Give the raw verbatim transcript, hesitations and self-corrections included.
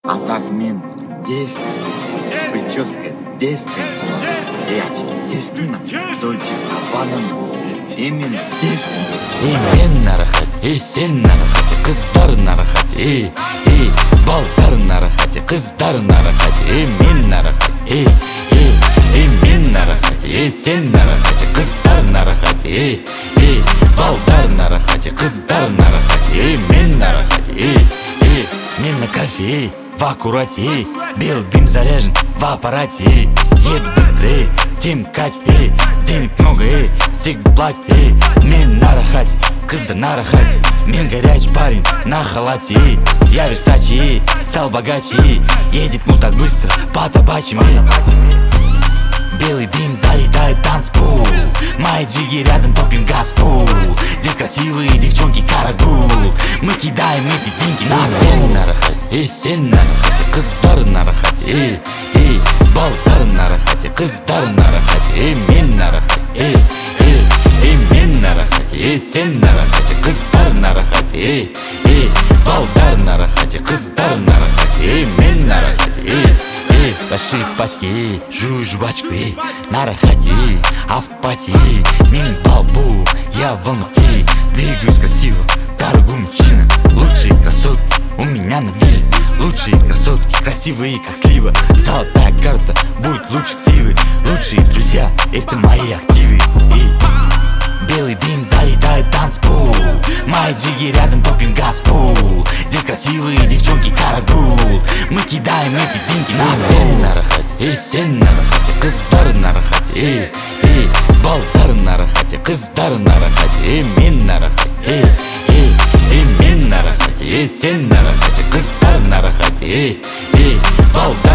А так мен дейсің, прическа дейсің, ей очки дейсің, Дольче Габбана, ей мен дейсің. Ей мен нарахат, ей сен нарахат, қыздар нарахат, ей, ей, балдар нарахат, қыздар нарахат, ей мен нарахат, ей, ей, ей мен нарахат, ей сен нарахат, қыздар нарахат, ей, ей, балдар нарахат, қыздар нарахат, ей мен нарахат, ей, ей, мен на кафе, ей, в аккурате, ей, белый дым заряжен в аппарате, ей, еду быстрее, тем кать, ей, денег много, ей, всегда платит, ей, мен нарахат, қыздар нарахат, мен горячий парень на халате, ей, я Версачи, ей, стал богаче, ей, едет ну так быстро по табачьим, ей. Белый дым залетает в танцпол, мои джиги рядом топим газпол. Здесь красивые девчонки карагул, мы кидаем эти деньги на стол. Нарахат, ей сен нарахат, қыздар нарахат, ей, ей, балдар нарахат, қыздар нарахат, ей мен нарахат, ей, ей, ей мен нарахат, ей сен нарахат, қыздар нарахат, ей, ей, балдар нарахат, қыздар нарахат, ей мен нарахат, ей. Большие пачки, ей, жую жвачку, ей, на рахате, ей, а в пати, ей, мин балбу, я в Алмате, двигаюсь красиво, дорогой мужчина, лучшие красотки у меня на вилле, лучшие красотки, красивые как слива, золотая карта будет лучше ксивы, лучшие друзья, это мои активы, ей. Белый дым залетает в танцпол, мои джиги рядом топим газпол. Здесь красивые девчонки карагул, мы кидаем эти деньги на стол. Нарахат, ей сен нарахат, қыздар нарахат, ей, ей, балдар нарахат, қыздар нарахат, ей мен нарахат, ей, ей, ей мен нарахат, ей сен нарахат, қыздар нарахат, ей, ей, балдар